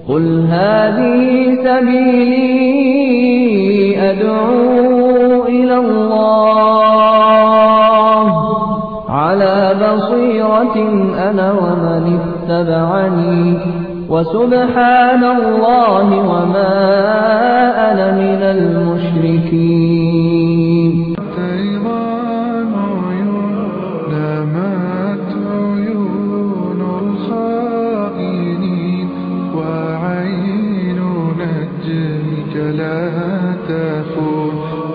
قل هذه سبيلي أدعو إلى الله على بصيرة أنا ومن اتبعني وسبحان الله وما أنا من المشركين. تيضان عيون نامت عيون الخائنين وعين نجمك لا تخون.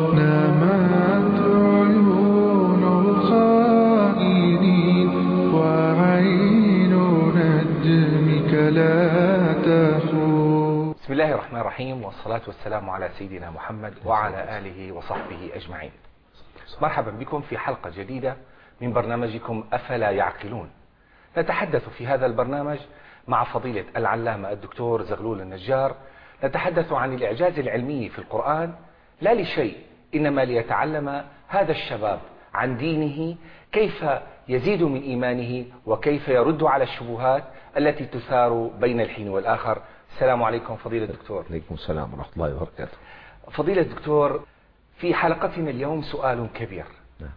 نامت عيون الخائنين وعين نجمك لا تخون. بسم الله الرحمن الرحيم، والصلاة والسلام على سيدنا محمد وعلى آله وصحبه أجمعين. مرحبا بكم في حلقة جديدة من برنامجكم أفلا يعقلون. نتحدث في هذا البرنامج مع فضيلة العلامة الدكتور زغلول النجار، نتحدث عن الإعجاز العلمي في القرآن، لا لشيء إنما ليتعلم هذا الشباب عن دينه، كيف يزيد من إيمانه وكيف يرد على الشبهات التي تثار بين الحين والآخر. السلام عليكم فضيلة الدكتور. عليكم السلام ورحمة الله وبركاته. فضيلة الدكتور، في حلقتنا اليوم سؤال كبير.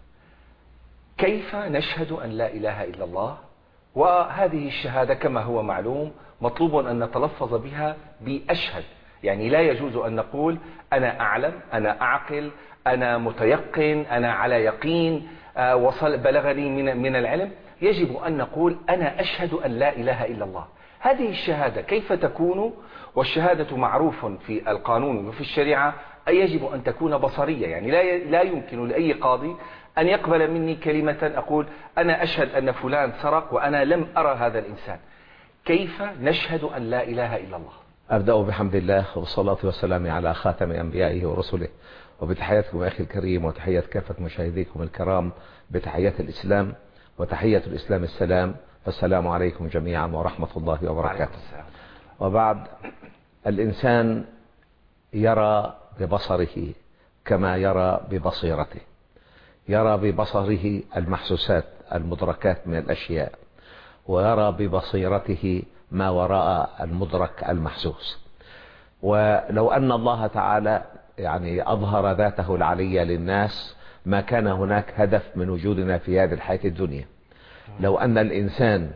كيف نشهد أن لا إله إلا الله؟ وهذه الشهادة كما هو معلوم مطلوب أن نتلفظ بها بأشهد، يعني لا يجوز أن نقول أنا أعلم، أنا أعقل، أنا متيقن، أنا على يقين، بلغني من العلم. يجب أن نقول أنا أشهد أن لا إله إلا الله. هذه الشهادة كيف تكون؟ والشهادة معروف في القانون وفي الشريعة أن يجب أن تكون بصرية، يعني لا يمكن لأي قاضي أن يقبل مني كلمة أقول أنا أشهد أن فلان سرق وأنا لم أرى هذا الإنسان. كيف نشهد أن لا إله إلا الله؟ أبدأ بحمد الله والصلاة والسلام على خاتم أنبيائه ورسله، وبتحياتكم أخي الكريم وتحيات كافة مشاهديكم الكرام بتحيات الإسلام، وتحية الإسلام السلام. السلام عليكم جميعا ورحمة الله وبركاته. وبعد، الإنسان يرى ببصره كما يرى ببصيرته، يرى ببصره المحسوسات المدركات من الأشياء، ويرى ببصيرته ما وراء المدرك المحسوس. ولو أن الله تعالى يعني أظهر ذاته العلية للناس ما كان هناك هدف من وجودنا في هذه الحياة الدنيا. لو أن الإنسان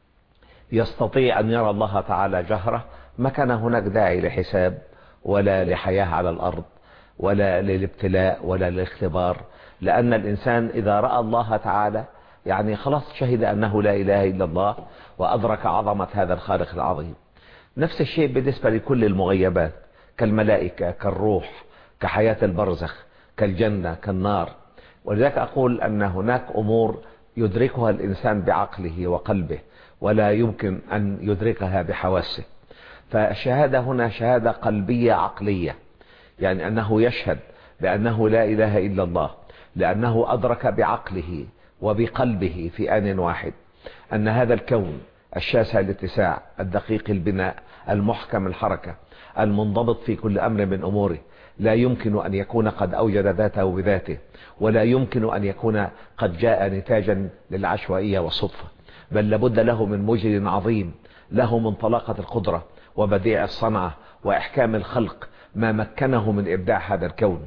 يستطيع أن يرى الله تعالى جهرة ما كان هناك داعي لحساب ولا لحياة على الأرض ولا للابتلاء ولا للاختبار، لأن الإنسان إذا رأى الله تعالى يعني خلاص شهد أنه لا إله إلا الله وأدرك عظمة هذا الخالق العظيم. نفس الشيء بالنسبة لكل المغيبات كالملائكة، كالروح، كحياة البرزخ، كالجنة، كالنار. ولذلك أقول أن هناك أمور يدركها الإنسان بعقله وقلبه ولا يمكن أن يدركها بحواسه. فالشهادة هنا شهادة قلبية عقلية، يعني أنه يشهد بأنه لا إله إلا الله لأنه أدرك بعقله وبقلبه في آن واحد أن هذا الكون الشاسع الاتساع، الدقيق البناء، المحكم الحركة، المنضبط في كل أمر من أموره، لا يمكن أن يكون قد أوجد ذاته بذاته، ولا يمكن أن يكون قد جاء نتاجا للعشوائية والصدفة، بل لابد له من مجد عظيم، له من طلاقة القدرة وبديع الصنعة وإحكام الخلق ما مكنه من إبداع هذا الكون،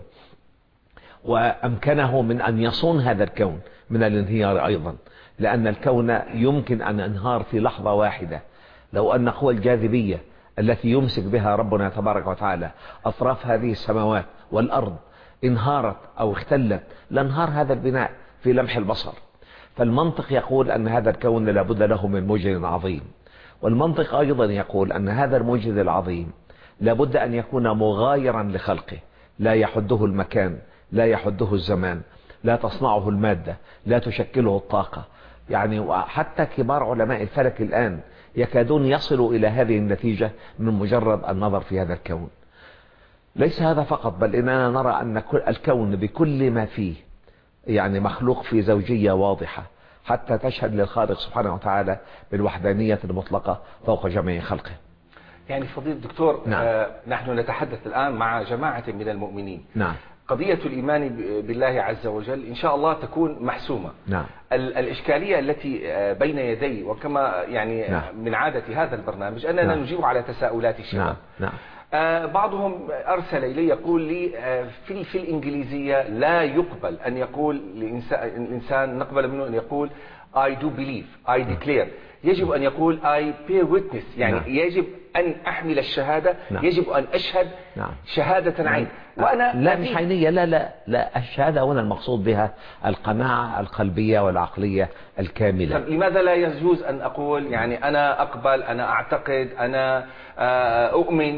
وأمكنه من أن يصون هذا الكون من الانهيار أيضا، لأن الكون يمكن أن ينهار في لحظة واحدة. لو أن قوى الجاذبية التي يمسك بها ربنا تبارك وتعالى أطراف هذه السماوات والأرض انهارت أو اختلت لانهار هذا البناء في لمح البصر. فالمنطق يقول أن هذا الكون لابد له من موجد عظيم، والمنطق أيضا يقول أن هذا الموجد العظيم لابد أن يكون مغايرا لخلقه، لا يحده المكان، لا يحده الزمان، لا تصنعه المادة، لا تشكله الطاقة. يعني حتى كبار علماء الفلك الآن يكادون يصلوا إلى هذه النتيجة من مجرد النظر في هذا الكون. ليس هذا فقط، بل إننا نرى أن الكون بكل ما فيه يعني مخلوق في زوجية واضحة، حتى تشهد للخالق سبحانه وتعالى بالوحدانية المطلقة فوق جميع خلقه. يعني فضيلة الدكتور، نعم. نحن نتحدث الآن مع جماعة من المؤمنين. نعم. قضية الإيمان بالله عز وجل إن شاء الله تكون محسومة. نعم. الإشكالية التي بين يدي وكما يعني نعم. من عادة هذا البرنامج أننا نعم. نجيب على تساؤلات الشباب. نعم. بعضهم أرسل إلي يقول لي في الإنجليزية لا يقبل أن يقول الإنسان نقبل منه أن يقول I do believe I declare. يجب أن يقول I bear witness، يعني نعم. يجب أن أحمل الشهادة. نعم. يجب أن أشهد نعم. شهادة عين. وأنا لا مش عينية، لا الشهادة هنا المقصود بها القناعة القلبية والعقلية الكاملة. لماذا لا يجوز أن أقول يعني أنا أقبل، أنا أعتقد، أنا أؤمن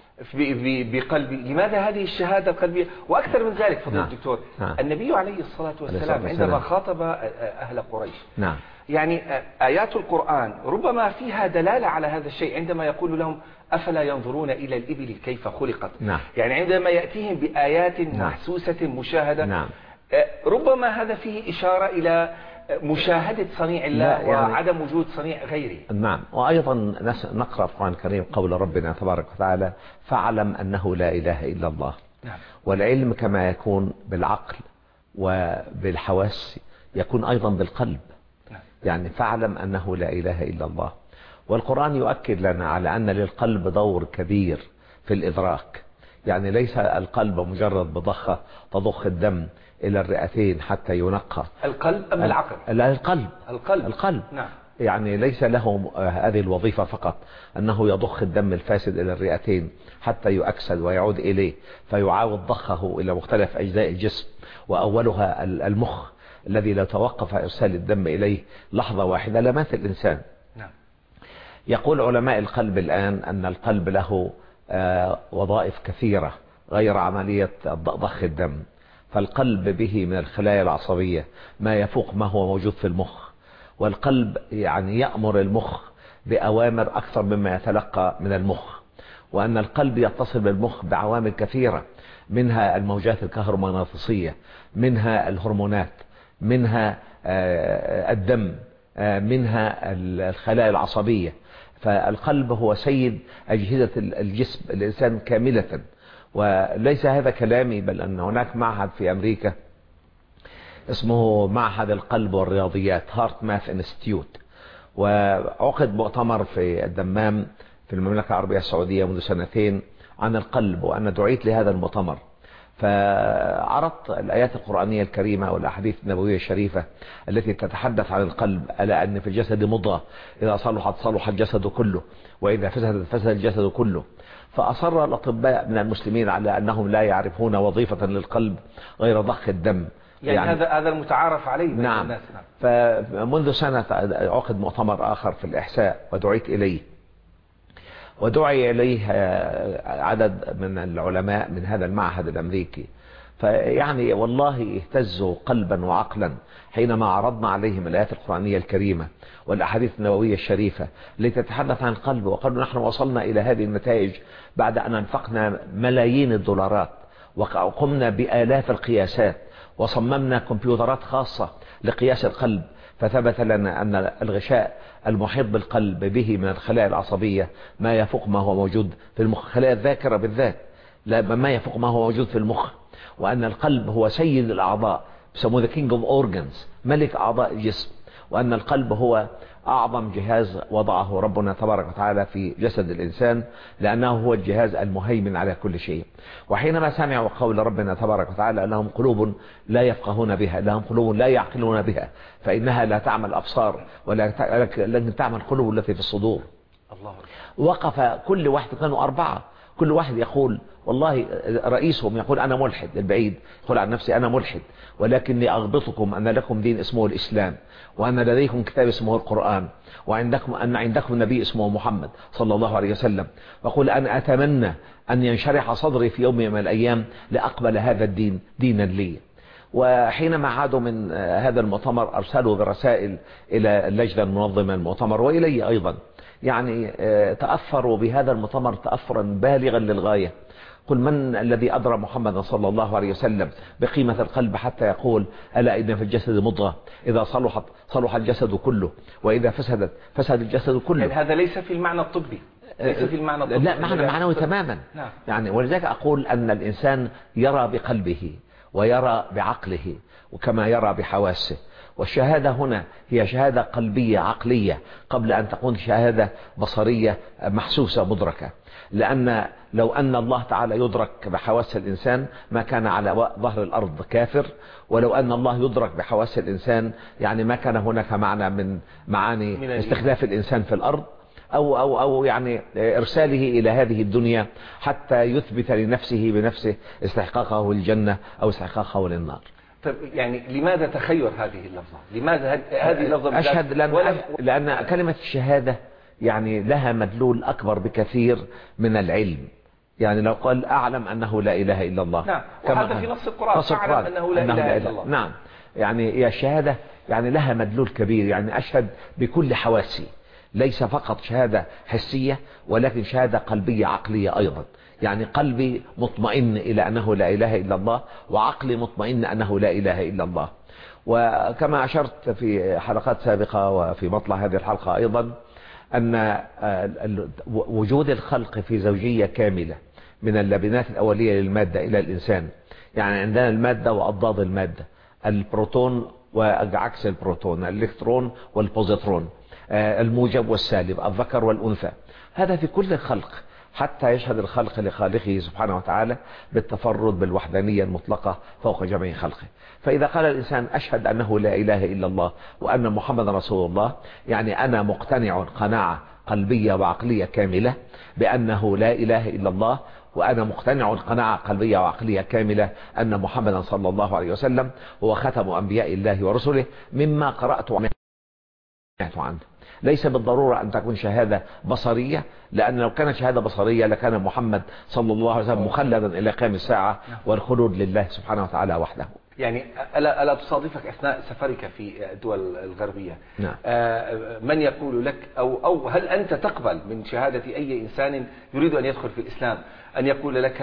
بقلبي؟ لماذا هذه الشهادة القلبية؟ وأكثر من ذلك فضيلة الدكتور، النبي عليه الصلاة والسلام عندما خاطب أهل قريش، نعم. يعني آيات القرآن ربما فيها دلالة على هذا الشيء، عندما يقول لهم أفلا ينظرون إلى الإبل كيف خلقت. نعم. يعني عندما يأتيهم بآيات محسوسة مشاهدة، نعم. ربما هذا فيه إشارة إلى مشاهدة صنيع الله يعني وعدم وجود صنيع غيره. نعم. وأيضا نقرأ في القرآن الكريم قول ربنا تبارك وتعالى فاعلم أنه لا إله إلا الله. نعم. والعلم كما يكون بالعقل وبالحواس يكون أيضا بالقلب. نعم. يعني فاعلم أنه لا إله إلا الله. والقرآن يؤكد لنا على أن للقلب دور كبير في الإدراك. يعني ليس القلب مجرد بضخة تضخ الدم إلى الرئتين حتى ينقى. القلب أم العقل؟ لا، القلب. نعم. يعني ليس له هذه الوظيفة فقط أنه يضخ الدم الفاسد إلى الرئتين حتى يؤكسد ويعود إليه فيعاود ضخه إلى مختلف أجزاء الجسم، وأولها المخ الذي لو توقف إرسال الدم إليه لحظة واحدة لمات الإنسان. نعم. يقول علماء القلب الآن أن القلب له وظائف كثيرة غير عملية ضخ الدم. فالقلب به من الخلايا العصبية ما يفوق ما هو موجود في المخ، والقلب يعني يأمر المخ بأوامر أكثر مما يتلقى من المخ، وأن القلب يتصل بالمخ بعوامل كثيرة، منها الموجات الكهرومغناطيسية، منها الهرمونات، منها الدم، منها الخلايا العصبية. فالقلب هو سيد أجهزة الجسم الإنسان كاملة. وليس هذا كلامي، بل أن هناك معهد في أمريكا اسمه معهد القلب والرياضيات هارت ماث انستيتيوت، وعقد مؤتمر في الدمام في المملكة العربية السعودية منذ 2 عن القلب، وأنا دعيت لهذا المؤتمر. فعرضت الآيات القرآنية الكريمة والأحاديث النبوية الشريفة التي تتحدث عن القلب، ألا أن في الجسد مضغة إذا صلحت صلح الجسد كله، وإذا فسدت فسد الجسد كله. فأصر الأطباء من المسلمين على أنهم لا يعرفون وظيفة للقلب غير ضخ الدم. يعني هذا المتعارف عليه. نعم. الناس. فمنذ سنة عقد مؤتمر آخر في الإحساء ودعيت إليه، ودعي إليه عدد من العلماء من هذا المعهد الأمريكي. فيعني والله اهتزوا قلبا وعقلا حينما عرضنا عليهم الآيات القرآنية الكريمة والأحاديث النبوية الشريفة التي تتحدث عن القلب، وقالوا نحن وصلنا إلى هذه النتائج بعد أن أنفقنا ملايين الدولارات وقمنا بآلاف القياسات وصممنا كمبيوترات خاصة لقياس القلب. فثبت لنا أن الغشاء المحيط بالقلب به من الخلايا العصبية ما يفوق ما هو موجود في المخ، خلايا الذاكرة بالذات لا ما يفوق ما هو موجود في المخ، وأن القلب هو سيد الأعضاء، بيسموه the king of organs، ملك أعضاء الجسم، وأن القلب هو أعظم جهاز وضعه ربنا تبارك وتعالى في جسد الإنسان، لأنه هو الجهاز المهيمن على كل شيء. وحينما سمعوا قول ربنا تبارك وتعالى لهم قلوب لا يفقهون بها، لهم قلوب لا يعقلون بها، فإنها لا تعمل الأبصار ولكن تعمل القلوب التي في الصدور. الله. وقف كل واحد، كانوا 4، كل واحد يقول والله رئيسهم يقول أنا ملحد، البعيد يقول عن نفسي أنا ملحد، ولكني أغبطكم أن لكم دين اسمه الإسلام، وأن لديكم كتاب اسمه القرآن، وأن عندكم نبي اسمه محمد صلى الله عليه وسلم، وأقول أنا أتمنى أن ينشرح صدري في يوم من الأيام لأقبل هذا الدين دينا لي. وحينما عادوا من هذا المؤتمر أرسلوا برسائل إلى اللجنة المنظمة المؤتمر وإلي أيضا، يعني تأثروا بهذا المؤتمر تأثرا بالغا للغاية. قل من الذي أدرى محمد صلى الله عليه وسلم بقيمة القلب حتى يقول ألا إن في الجسد مضغة إذا صلحت صلح الجسد كله، وإذا فسدت فسد الجسد كله. يعني هذا ليس في المعنى الطبي. ليس في المعنى الطبيعي. لا، معنى معنوي تماما. نعم. يعني ولذلك أقول أن الإنسان يرى بقلبه ويرى بعقله وكما يرى بحواسه. والشهادة هنا هي شهادة قلبية عقلية قبل أن تكون شهادة بصرية محسوسة مدركة. لأن لو أن الله تعالى يدرك بحواس الإنسان ما كان على ظهر الأرض كافر، ولو أن الله يدرك بحواس الإنسان يعني ما كان هناك معنى من معاني استخلاف الإنسان في الأرض أو يعني إرساله إلى هذه الدنيا حتى يثبت لنفسه بنفسه استحقاقه الجنة أو استحقاقه للنار. طيب يعني لماذا تخير هذه اللفظة؟ لماذا هذه اللفظة؟ أشهد لأن كلمة الشهادة يعني لها مدلول أكبر بكثير من العلم. يعني لو قال أعلم أنه لا إله إلا الله، نعم، وهذا في نص القرآن، أعلم أنه لا إله إلا الله. نعم، يعني هي الشهادة يعني لها مدلول كبير. يعني أشهد بكل حواسي، ليس فقط شهادة حسية ولكن شهادة قلبية عقلية أيضا. يعني قلبي مطمئن إلى أنه لا إله إلا الله، وعقلي مطمئن أنه لا إله إلا الله. وكما أشرت في حلقات سابقة وفي مطلع هذه الحلقة أيضا أن وجود الخلق في زوجية كاملة من اللبنات الأولية للمادة إلى الإنسان. يعني عندنا المادة وأضداد المادة، البروتون وعكس البروتون، الإلكترون والبوزيترون، الموجب والسالب، الذكر والأنثى. هذا في كل الخلق، حتى يشهد الخلق لخالقه سبحانه وتعالى بالتفرد بالوحدانية المطلقة فوق جميع خلقه. فإذا قال الإنسان أشهد أنه لا إله إلا الله وأن محمد رسول الله، يعني أنا مقتنع قناعة قلبية وعقلية كاملة بأنه لا إله إلا الله، وأنا مقتنع قناعة قلبية وعقلية كاملة أن محمدا صلى الله عليه وسلم هو ختم أنبياء الله ورسله مما قرأت وسمعت عنه. ليس بالضرورة أن تكون شهادة بصرية، لأن لو كانت شهادة بصرية لكان محمد صلى الله عليه وسلم مخلدا إلى قيام الساعة والخلود لله سبحانه وتعالى وحده. يعني ألا تصادفك أثناء سفرك في الدول الغربية نعم. من يقول لك أو هل أنت تقبل من شهادة أي إنسان يريد أن يدخل في الإسلام أن يقول لك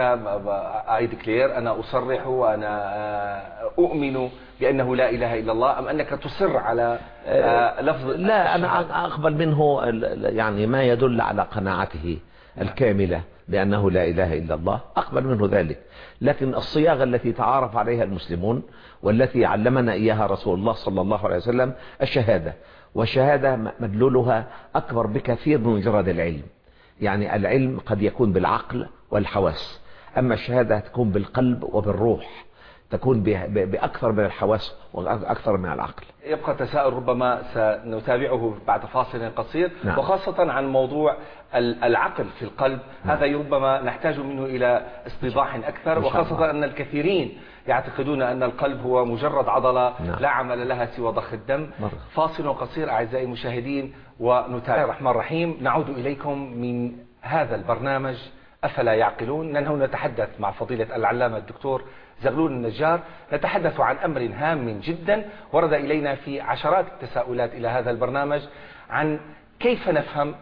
I declare، أنا أصرح وأنا أؤمن بأنه لا إله إلا الله، أم أنك تصر على لفظ؟ لا، أنا أقبل منه يعني ما يدل على قناعته الكاملة بأنه لا إله إلا الله، أقبل منه ذلك. لكن الصياغة التي تعارف عليها المسلمون والتي علمنا إياها رسول الله صلى الله عليه وسلم الشهادة، والشهادة مدلولها أكبر بكثير من مجرد العلم. يعني العلم قد يكون بالعقل والحواس، أما الشهادة تكون بالقلب وبالروح، تكون بأكثر من الحواس وأكثر من العقل. يبقى تساؤل ربما سنتابعه بعد فاصل قصير. نعم. وخاصة عن موضوع العقل في القلب. نعم. هذا ربما نحتاج منه إلى استيضاح أكثر، وخاصة أن الكثيرين يعتقدون أن القلب هو مجرد عضلة. نعم. لا عمل لها سوى ضخ الدم. فاصل قصير أعزائي المشاهدين ونتابع. الرحمن الرحيم، نعود إليكم من هذا البرنامج أفلا يعقلون. نحن نتحدث مع فضيلة العلامة الدكتور زغلول النجار، نتحدث عن أمر هام جدا ورد إلينا في عشرات التساؤلات إلى هذا البرنامج عن كيف نفهم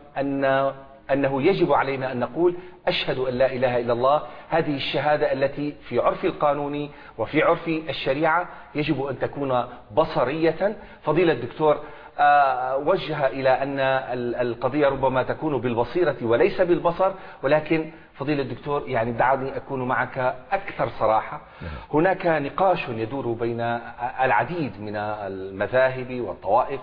أنه يجب علينا أن نقول أشهد أن لا إله إلا الله. هذه الشهادة التي في عرف القانون وفي عرف الشريعة يجب أن تكون بصرية. فضيلة الدكتور وجه إلى أن القضية ربما تكون بالبصيرة وليس بالبصر، ولكن فضيلة الدكتور يعني دعني أكون معك أكثر صراحة. هناك نقاش يدور بين العديد من المذاهب والطوائف.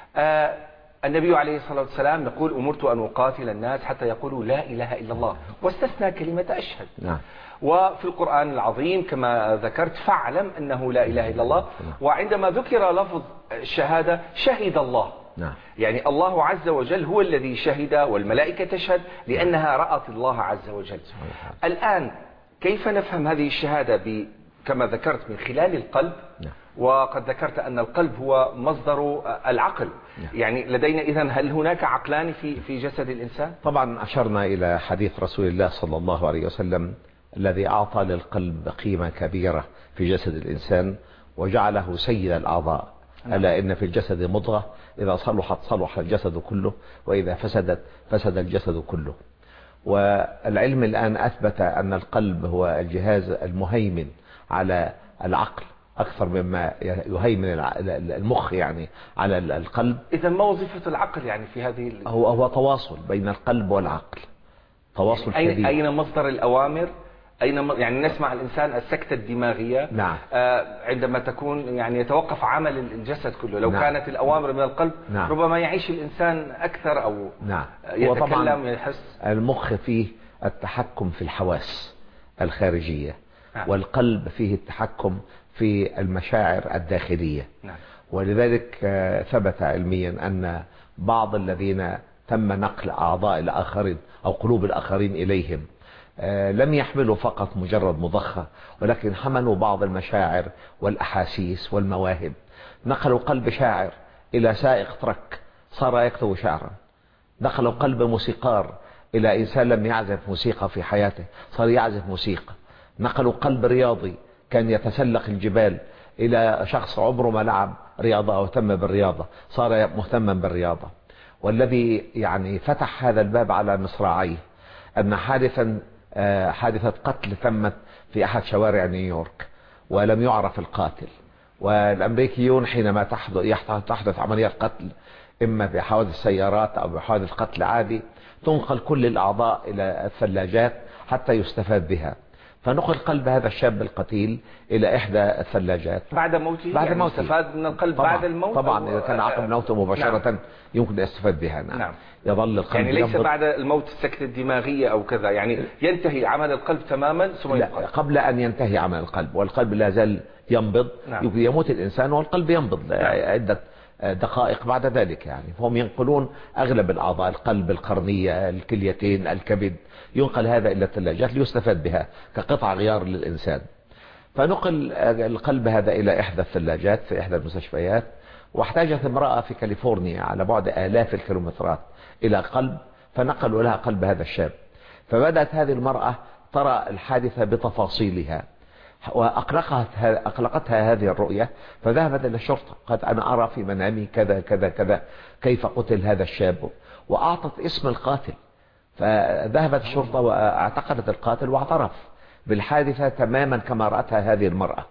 النبي عليه الصلاة والسلام يقول أمرت أن أقاتل الناس حتى يقولوا لا إله إلا الله، واستثنى كلمة أشهد. نعم. وفي القرآن العظيم كما ذكرت فاعلم أنه لا إله إلا الله. وعندما ذكر لفظ الشهادة شهد الله. نعم. يعني الله عز وجل هو الذي شهد والملائكة تشهد لأنها رأت الله عز وجل. الآن كيف نفهم هذه الشهادة كما ذكرت من خلال القلب؟ نعم. وقد ذكرت أن القلب هو مصدر العقل. يعني لدينا إذن هل هناك عقلان في جسد الإنسان؟ طبعا أشرنا إلى حديث رسول الله صلى الله عليه وسلم الذي أعطى للقلب قيمة كبيرة في جسد الإنسان وجعله سيد الأعضاء. ألا إن في الجسد مضغة إذا صلحت صلح الجسد كله وإذا فسدت فسد الجسد كله. والعلم الآن أثبت أن القلب هو الجهاز المهيمن على العقل أكثر مما يهيمن المخ يعني على القلب. إذا ما وظيفة العقل يعني في هذه هو تواصل بين القلب والعقل. تواصل شديد. أين مصدر الأوامر؟ يعني نسمع الإنسان السكتة الدماغية. نعم. عندما تكون يعني يتوقف عمل الجسد كله. لو نعم. كانت الأوامر من القلب، نعم. ربما يعيش الإنسان أكثر أو نعم. يتكلم يحس. المخ فيه التحكم في الحواس الخارجية. نعم. والقلب فيه التحكم في المشاعر الداخلية. نعم. ولذلك ثبت علميا أن بعض الذين تم نقل أعضاء الآخرين أو قلوب الآخرين إليهم لم يحملوا فقط مجرد مضخة، ولكن حملوا بعض المشاعر والأحاسيس والمواهب. نقلوا قلب شاعر إلى سائق ترك صار يكتب شعرا. نقلوا قلب موسيقار إلى إنسان لم يعزف موسيقى في حياته صار يعزف موسيقى. نقلوا قلب رياضي كان يتسلق الجبال إلى شخص عمره ما لعب رياضة أو اهتم بالرياضة صار مهتما بالرياضة. والذي يعني فتح هذا الباب على مصراعيه أن حادثة قتل تمت في أحد شوارع نيويورك ولم يعرف القاتل. والأمريكيون حينما تحدث عملية قتل إما بحوادث سيارات أو بحوادث قتل عادي تنقل كل الأعضاء إلى الثلاجات حتى يستفاد بها. فنقل قلب هذا الشاب القتيل إلى إحدى الثلاجات بعد موته. بعد موته استفاد من القلب طبعا. بعد الموت. طبعا إذا كان عقب موته مباشرة. نعم. يمكن يستفاد بها. نعم. نعم. يظل القلب يعني ليس بعد الموت السكتة الدماغية أو كذا، يعني ينتهي عمل القلب تماما ثم يبقى. قبل أن ينتهي عمل القلب، والقلب لا زال ينبض. نعم. يموت الإنسان والقلب ينبض. نعم. عدة دقائق بعد ذلك. يعني فهم ينقلون أغلب الأعضاء، القلب، القرنية، الكليتين، الكبد، ينقل هذا إلى الثلاجات ليستفاد بها كقطع غيار للإنسان. فنقل القلب هذا إلى إحدى الثلاجات في إحدى المستشفيات. واحتاجت امرأة في كاليفورنيا على بعد آلاف الكيلومترات إلى قلب، فنقلوا لها قلب هذا الشاب. فبدأت هذه المرأة ترى الحادثة بتفاصيلها، وأقلقتها هذه الرؤية، فذهبت إلى الشرطة قالت أنا أرى في منامي كذا كذا كذا كيف قتل هذا الشاب، وأعطت اسم القاتل. فذهبت الشرطة واعتقلت القاتل واعترف بالحادثة تماما كما رأتها هذه المرأة.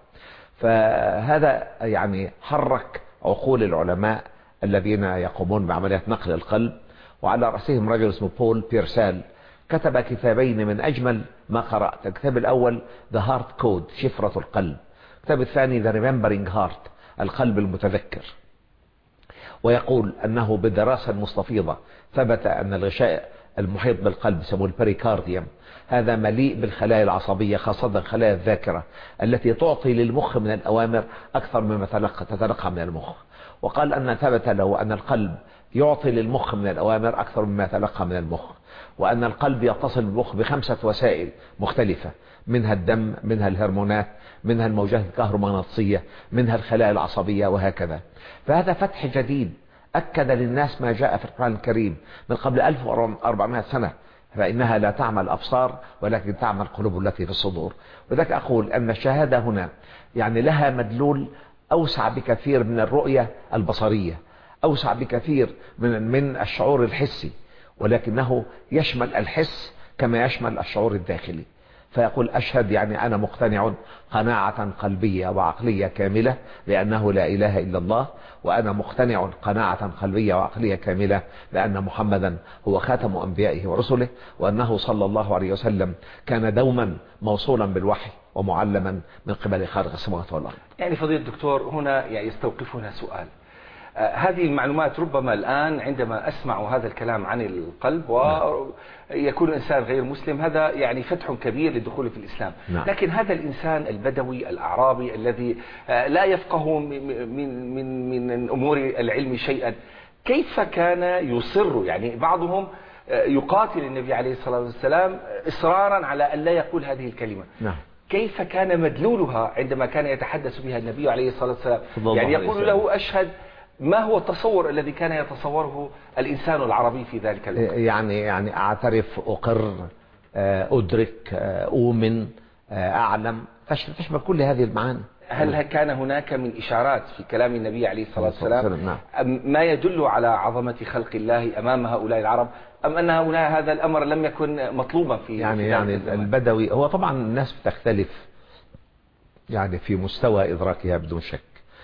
فهذا يعني حرك عقول العلماء الذين يقومون بعملية نقل القلب، وعلى رأسهم رجل اسمه بول بيرسال كتب كتابين من أجمل ما قرأت. الكتاب الأول The Heart Code شفرة القلب، الكتاب الثاني The Remembering Heart القلب المتذكر. ويقول أنه بالدراسة المستفيضة ثبت أن الغشاء المحيط بالقلب يسموه البريكارديوم هذا مليء بالخلايا العصبية، خاصة خلايا الذاكرة التي تعطي للمخ من الأوامر أكثر مما تتلقى من المخ. وقال أن ثبت له أن القلب يعطي للمخ من الأوامر أكثر مما يتلقى من المخ، وأن القلب يتصل بالمخ ب5 وسائل مختلفة، منها الدم، منها الهرمونات، منها الموجات الكهرومغناطيسية، منها الخلايا العصبية، وهكذا. فهذا فتح جديد أكد للناس ما جاء في القرآن الكريم من قبل 1400 سنة، فإنها لا تعمل الأبصار ولكن تعمل القلوب التي في الصدور. وذلك أقول أن الشهادة هنا يعني لها مدلول أوسع بكثير من الرؤية البصرية، أوسع بكثير من الشعور الحسي، ولكنه يشمل الحس كما يشمل الشعور الداخلي. فيقول أشهد يعني أنا مقتنع قناعة قلبية وعقلية كاملة بأنه لا إله إلا الله، وأنا مقتنع قناعة قلبية وعقلية كاملة بأن محمدا هو خاتم أنبيائه ورسله، وأنه صلى الله عليه وسلم كان دوما موصولا بالوحي ومعلما من قبل خالق السماوات والأرض. يعني فضيلة الدكتور هنا يعني يستوقفنا سؤال. هذه المعلومات ربما الآن عندما أسمع هذا الكلام عن القلب ويكون الإنسان غير مسلم هذا يعني فتح كبير للدخول في الإسلام. لكن هذا الإنسان البدوي الأعرابي الذي لا يفقه من أمور العلم شيئا كيف كان يصر؟ يعني بعضهم يقاتل النبي عليه الصلاة والسلام إصرارا على أن لا يقول هذه الكلمة. كيف كان مدلولها عندما كان يتحدث بها النبي عليه الصلاة والسلام؟ يعني يقول له أشهد. ما هو التصور الذي كان يتصوره الإنسان العربي في ذلك الوقت؟ يعني أعترف، أقر، أدرك، أؤمن، أعلم، تشمل كل هذه المعاني. هل كان هناك من إشارات في كلام النبي عليه الصلاة والسلام ما يدل على عظمة خلق الله أمام هؤلاء العرب، أم أن هذا الأمر لم يكن مطلوبا في يعني البدوي؟ هو طبعا الناس بتختلف يعني في مستوى إدراكها بدون شك،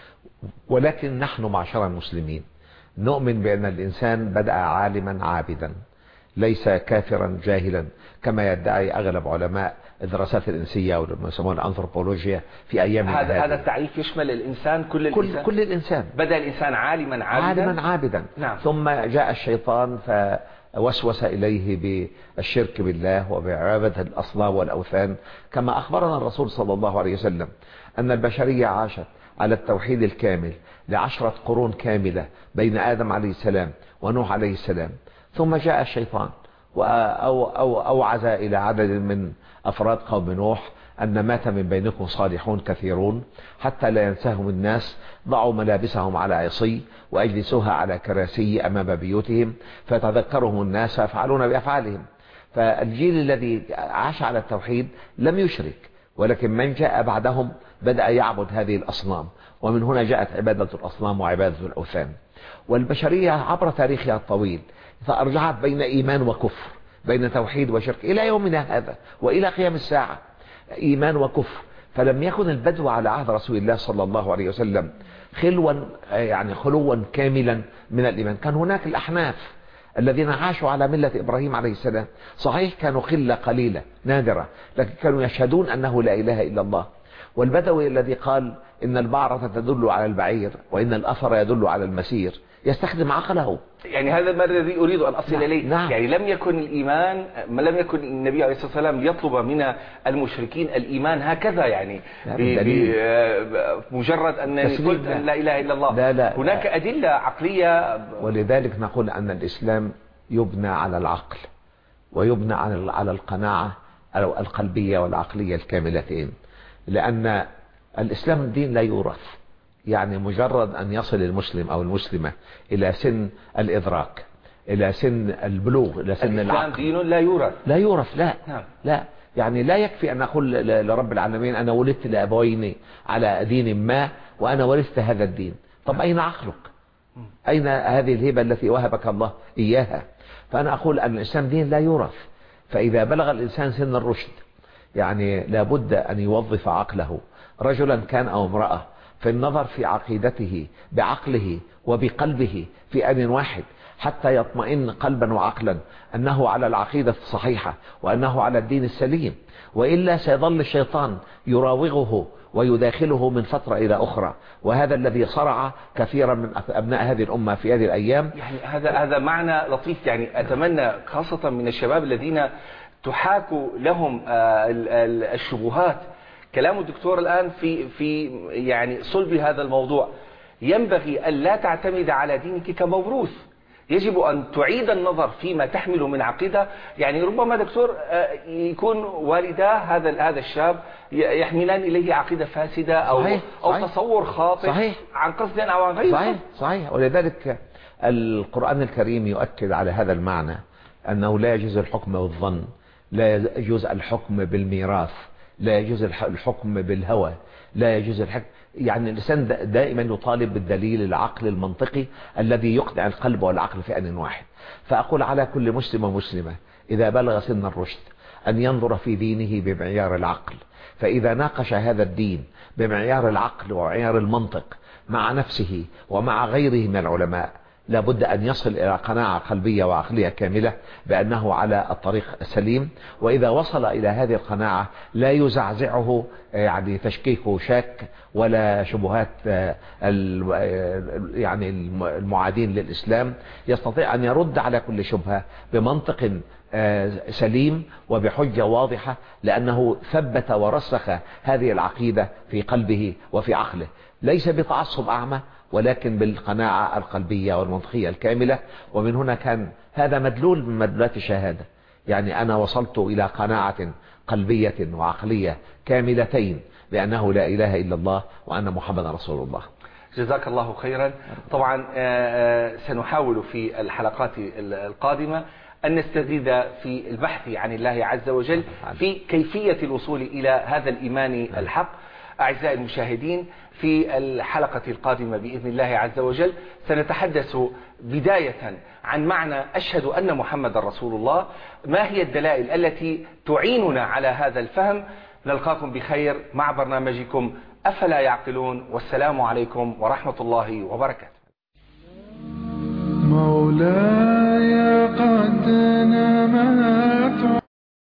ولكن نحن معشر المسلمين نؤمن بأن الإنسان بدأ عالما عابدا، ليس كافرا جاهلا كما يدعي أغلب علماء الدراسات الإنسية أو ما يسمون الأنثروبولوجيا في أيام هذا التعريف يشمل الإنسان، كل الإنسان. بدأ الإنسان عالما عابدا. نعم. ثم جاء الشيطان فوسوس إليه بالشرك بالله وبعبادة الأصنام والأوثان، كما أخبرنا الرسول صلى الله عليه وسلم أن البشرية عاشت على التوحيد الكامل ل10 قرون كاملة بين آدم عليه السلام ونوح عليه السلام، ثم جاء الشيطان وأوعز إلى عدد من أفراد قوم نوح أن مات من بينكم صالحون كثيرون حتى لا ينساهم الناس، ضعوا ملابسهم على عصي وأجلسوها على كراسي أمام بيوتهم فتذكرهم الناس فيفعلون بأفعالهم. فالجيل الذي عاش على التوحيد لم يشرك، ولكن من جاء بعدهم بدأ يعبد هذه الأصنام، ومن هنا جاءت عبادة الأصنام وعبادة الأوثان. والبشرية عبر تاريخها الطويل فأرجعت بين إيمان وكفر، بين توحيد وشرك إلى يومنا هذا وإلى قيام الساعة، إيمان وكفر. فلم يكن البدو على عهد رسول الله صلى الله عليه وسلم خلوا كاملا من الإيمان. كان هناك الأحناف الذين عاشوا على ملة إبراهيم عليه السلام، صحيح كانوا قلة قليلة نادرة، لكن كانوا يشهدون أنه لا إله إلا الله. والبدوي الذي قال إن البعرة تدل على البعير وإن الأثر يدل على المسير يستخدم عقله. يعني هذا ما الذي أريد أن أصل إليه. نعم. يعني لم يكن النبي عليه الصلاة والسلام يطلب من المشركين الإيمان هكذا، يعني بمجرد أنني قلت أن لا إله إلا الله. لا. هناك أدلة عقلية. ولذلك نقول أن الإسلام يبنى على العقل ويبنى على القناعة القلبية والعقلية الكاملتين، لأن الإسلام دين لا يورث. يعني مجرد أن يصل المسلم أو المسلمة إلى سن الإدراك، إلى سن البلوغ، إلى سن العقل، دين لا يورث. لا. نعم. لا، يعني لا يكفي أن أقول لرب العالمين أنا ولدت لأبوين على دين ما وأنا ورثت هذا الدين. طب أين عقلك؟ أين هذه الهبة التي وهبك الله إياها؟ فأنا أقول أن الإسلام دين لا يورث. فإذا بلغ الإنسان سن الرشد يعني لابد أن يوظف عقله، رجلا كان أو امرأة، في النظر في عقيدته بعقله وبقلبه في آن واحد، حتى يطمئن قلبا وعقلا أنه على العقيدة الصحيحة وأنه على الدين السليم، وإلا سيظل الشيطان يراوغه ويداخله من فترة إلى أخرى. وهذا الذي صرع كثيرا من أبناء هذه الأمة في هذه الأيام. يعني هذا معنى لطيف. يعني أتمنى خاصة من الشباب الذين تحاك لهم الشبهات، كلام الدكتور الآن في يعني صلب هذا الموضوع. ينبغي أن لا تعتمد على دينك كموروث، يجب أن تعيد النظر فيما تحمل من عقيدة. يعني ربما دكتور يكون والدا هذا الشاب يحملان إليه عقيدة فاسدة أو تصور خاطئ عن قصد أو عن غير. صحيح. ولذلك القرآن الكريم يؤكد على هذا المعنى، أنه لا يجوز الحكم بالظن، لا يجوز الحكم بالميراث، لا يجوز الحكم بالهوى، لا يجوز الحكم. يعني الإنسان دائما يطالب بالدليل العقل المنطقي الذي يقنع القلب والعقل في آن واحد. فأقول على كل مسلم ومسلمة إذا بلغ سن الرشد أن ينظر في دينه بمعيار العقل، فإذا ناقش هذا الدين بمعيار العقل ومعيار المنطق مع نفسه ومع غيره من العلماء، لابد أن يصل إلى قناعة قلبية وعقلية كاملة بأنه على الطريق السليم. وإذا وصل إلى هذه القناعة لا يزعزعه يعني تشكيك شاك ولا شبهات يعني المعادين للإسلام، يستطيع أن يرد على كل شبهة بمنطق سليم وبحجة واضحة، لأنه ثبت ورسخ هذه العقيدة في قلبه وفي عقله، ليس بتعصب أعمى ولكن بالقناعة القلبية والمنطقية الكاملة. ومن هنا كان هذا مدلول من مدلولات الشهادة. يعني أنا وصلت إلى قناعة قلبية وعقلية كاملتين بأنه لا إله إلا الله وأن محمد رسول الله. جزاك الله خيرا. طبعا سنحاول في الحلقات القادمة أن نستزيد في البحث عن الله عز وجل في كيفية الوصول إلى هذا الإيمان الحق. أعزائي المشاهدين، في الحلقة القادمة بإذن الله عز وجل سنتحدث بداية عن معنى أشهد أن محمد رسول الله، ما هي الدلائل التي تعيننا على هذا الفهم. نلقاكم بخير مع برنامجكم أفلا يعقلون، والسلام عليكم ورحمة الله وبركاته. مولاي قد نما